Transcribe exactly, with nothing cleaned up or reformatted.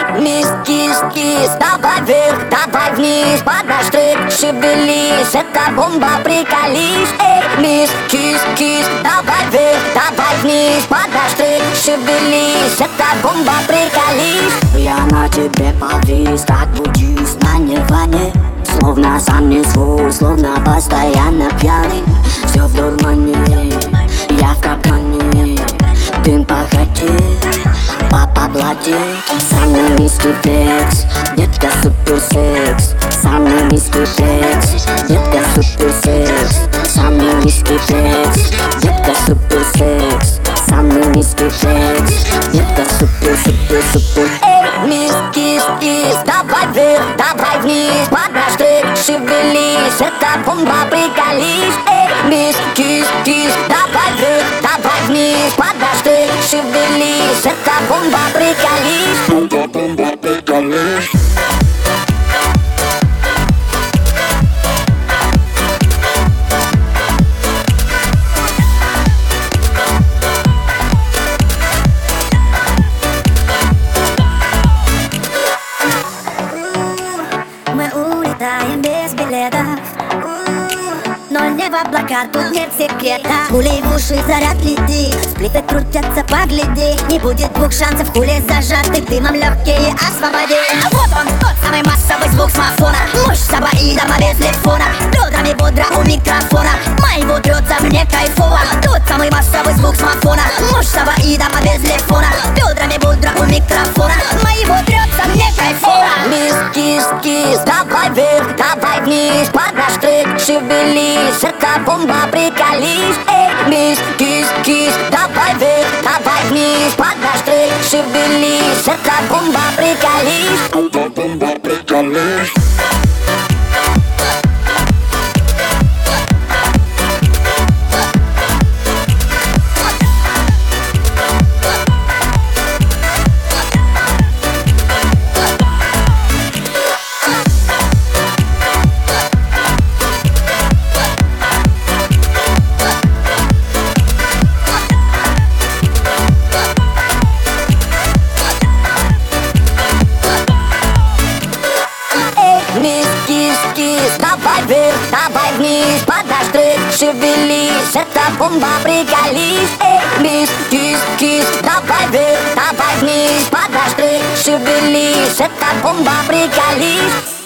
мисс, кис, кис, давай вверх, давай вниз, под наш трек шевелись, это бомба, приколись. Эй, мисс, кис, кис, давай вверх, давай вниз, под наш трек шевелись, это бомба, приколись. Я на тебе повис, как буддист на нирване, словно сам не свой, словно постоянно пьяный. Все в дурмане, я в капкане, дым похоти, папа плати. Самый низкий флекс, детка супер секс. Самый низкий флекс, детка супер секс. Самый низкий флекс, детка супер секс. Самый низкий флекс, детка супер супер супер. Эй, мисс, кис, кис, давай вверх, давай вниз, под наш трек шевелись, это бомба, приколись. Эй, мисс, кис, кис, давай вверх, давай вниз, под наш трек шевелись, это бомба, приколись. Бомба, бомба, приколись. Без билетов, ноль не в облаках, тут нет секрета. Пулей в уши заряд лети, сплиты крутятся, погляди. Не будет двух шансов, хули зажатых дымом легкие освободи. Вот он, тот самый массовый звук смартфона, муж с абоидом, а без телефона, бедрами бодро у микрофона. Моего трется мне кайфово. Тот самый массовый звук смартфона, муж с абоидом, а без телефона, бедрами бодро у микрофона. Моего трется мне кайфово. Мисс, кис, кис, давай вверх, давай вниз, под наш трек шевелись, это бомба, приколись. Эй, мисс, кис, кис, давай вверх, давай вниз, под наш трек шевелись, это бомба, приколись. Бомба, бомба, приколись. Мисс, кис, кис, давай вверх, давай вниз, под наш трек шевелись, это бомба, приколись. Эй, мисс, кис, кис, давай вверх, давай вниз, под наш трек шевелись, это бомба, приколись.